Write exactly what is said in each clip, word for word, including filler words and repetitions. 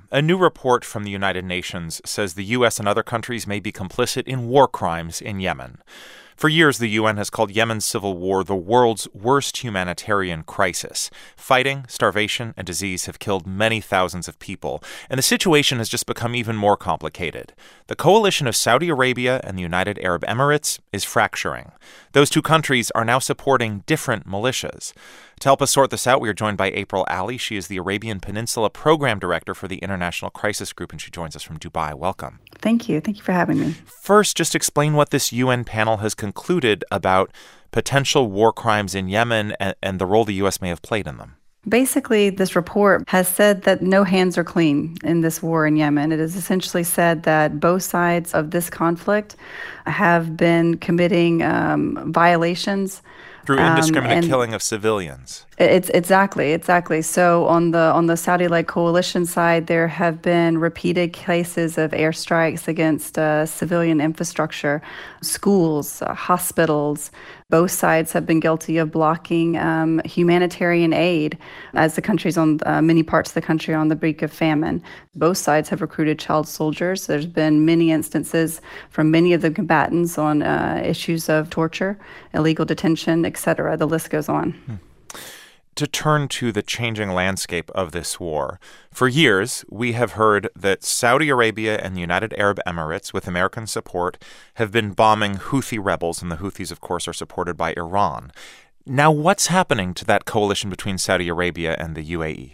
A new report from the United Nations says the U S and other countries may be complicit in war crimes in Yemen. For years, the U N has called Yemen's civil war the world's worst humanitarian crisis. Fighting, starvation, and disease have killed many thousands of people, and the situation has just become even more complicated. The coalition of Saudi Arabia and the United Arab Emirates is fracturing. Those two countries are now supporting different militias. To help us sort this out, we are joined by April Ali. She is the Arabian Peninsula Program Director for the International Crisis Group, and she joins us from Dubai. Welcome. Thank you. Thank you for having me. First, just explain what this U N panel has concluded about potential war crimes in Yemen and, and the role the U S may have played in them. Basically, this report has said that no hands are clean in this war in Yemen. It has essentially said that both sides of this conflict have been committing um, violations. Through indiscriminate um, killing of civilians. It's exactly, exactly. So on the on the Saudi-led coalition side, there have been repeated cases of airstrikes against uh, civilian infrastructure, schools, uh, hospitals. Both sides have been guilty of blocking um, humanitarian aid as the country's on uh, many parts of the country are on the brink of famine. Both sides have recruited child soldiers. There's been many instances from many of the combatants on uh, issues of torture, illegal detention, et cetera. The list goes on. Hmm. To turn to the changing landscape of this war, for years we have heard that Saudi Arabia and the United Arab Emirates, with American support, have been bombing Houthi rebels, and the Houthis, of course, are supported by Iran. Now, what's happening to that coalition between Saudi Arabia and the U A E?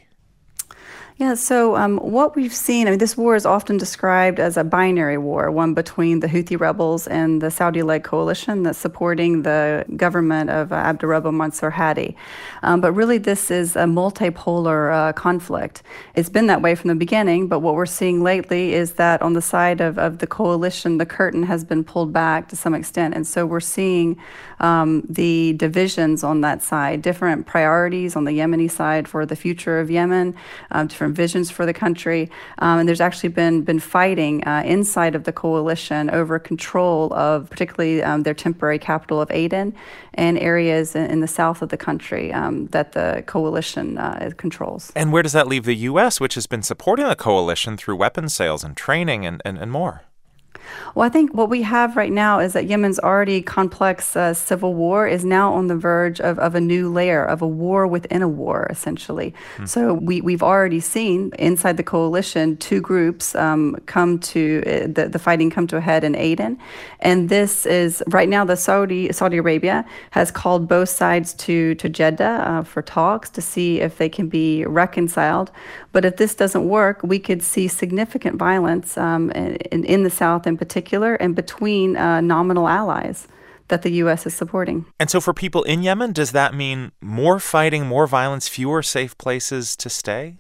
Yeah, so um, what we've seen, I mean, this war is often described as a binary war, one between the Houthi rebels and the Saudi-led coalition that's supporting the government of uh, Abdurrahman Mansur Hadi. Um, but really, this is a multipolar uh, conflict. It's been that way from the beginning, but what we're seeing lately is that on the side of, of the coalition, the curtain has been pulled back to some extent. And so we're seeing um, the divisions on that side, different priorities on the Yemeni side for the future of Yemen, um, different visions for the country. Um, and there's actually been been fighting uh, inside of the coalition over control of particularly um, their temporary capital of Aden and areas in, in the south of the country um, that the coalition uh, controls. And where does that leave the U S, which has been supporting the coalition through weapons sales and training and, and, and more? Well, I think what we have right now is that Yemen's already complex uh, civil war is now on the verge of, of a new layer, of a war within a war, essentially. Hmm. So we, we've already seen inside the coalition two groups um, come to, uh, the, the fighting come to a head in Aden. And this is, right now, the Saudi Saudi Arabia has called both sides to, to Jeddah uh, for talks to see if they can be reconciled. But if this doesn't work, we could see significant violence um, in, in the south in particular, and between uh, nominal allies that the U S is supporting. And so for people in Yemen, does that mean more fighting, more violence, fewer safe places to stay?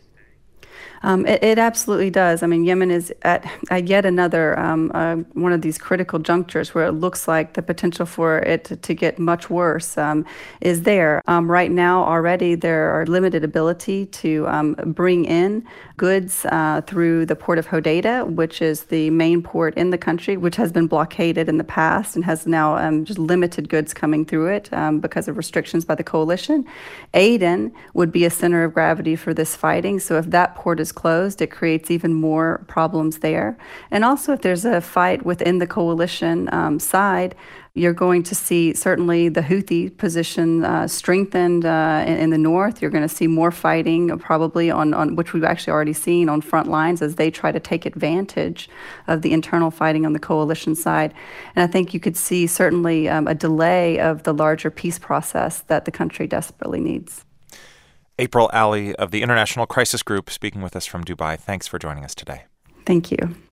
Um, it, it absolutely does. I mean, Yemen is at, at yet another um, uh, one of these critical junctures where it looks like the potential for it to, to get much worse um, is there. Um, right now, already, there are limited ability to um, bring in goods uh, through the port of Hodeidah, which is the main port in the country, which has been blockaded in the past and has now um, just limited goods coming through it um, because of restrictions by the coalition. Aden would be a center of gravity for this fighting. So if that port is closed, it creates even more problems there. And also, if there's a fight within the coalition um, side, you're going to see certainly the Houthi position uh, strengthened uh, in, in the north. You're going to see more fighting, probably on, on which we've actually already seen on front lines as they try to take advantage of the internal fighting on the coalition side. And I think you could see certainly um, a delay of the larger peace process that the country desperately needs. April Ali of the International Crisis Group speaking with us from Dubai. Thanks for joining us today. Thank you.